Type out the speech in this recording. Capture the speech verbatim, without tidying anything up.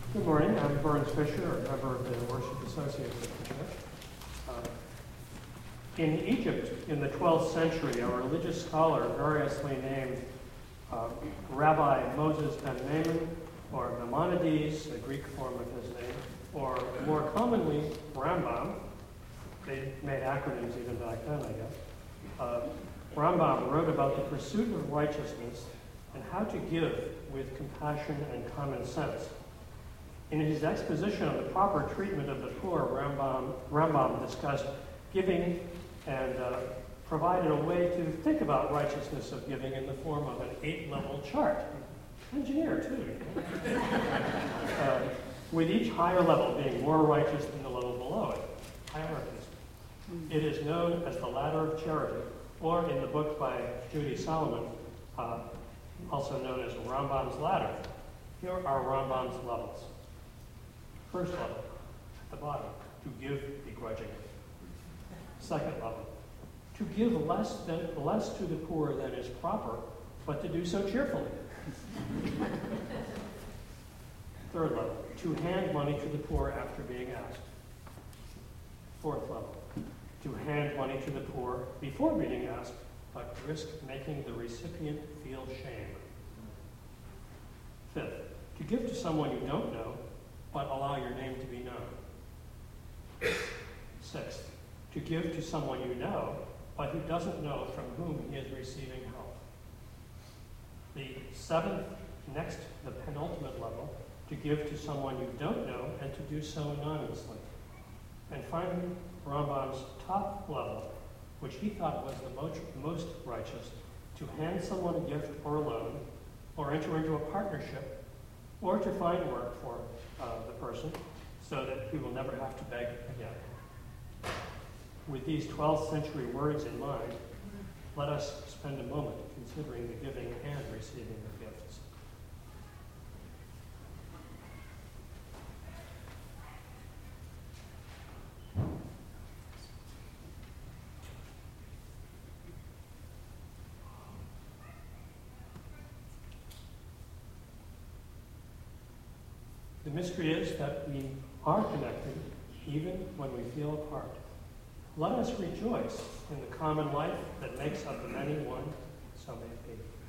Good morning. I'm Burns Fisher, a member of the Worship Associates of the Church. Uh, in Egypt, in the twelfth century, a religious scholar variously named uh, Rabbi Moses ben Maimon, or Maimonides, the Greek form of his name, or more commonly, Rambam. They made acronyms even back then, I guess. Uh, Rambam wrote about the pursuit of righteousness and how to give with compassion and common sense. In his exposition of the proper treatment of the poor, Rambam, Rambam discussed giving and uh, provided a way to think about righteousness of giving in the form of an eight-level chart. Engineer, too. uh, with each higher level being more righteous than the level below it. Hierarchies. It is known as the ladder of charity, or in the book by Judy Solomon, uh, also known as Rambam's ladder. Here are Rambam's levels. First level, at the bottom, to give begrudgingly. Second level, to give less than less to the poor than is proper, but to do so cheerfully. Third level, to hand money to the poor after being asked. Fourth level, to hand money to the poor before being asked, but risk making the recipient feel shame. Fifth, to give to someone you don't know, but allow your name to be known. Sixth, to give to someone you know, but who doesn't know from whom he is receiving help. The seventh, next, the penultimate level, to give to someone you don't know and to do so anonymously. And finally, Rambam's top level, which he thought was the most, most righteous, to hand someone a gift or a loan, or enter into a partnership, or to find work for uh, the person so that he will never have to beg again. With these twelfth century words in mind, let us spend a moment considering the giving and receiving of gifts. The mystery is that we are connected even when we feel apart. Let us rejoice in the common life that makes of the many one, so may it be.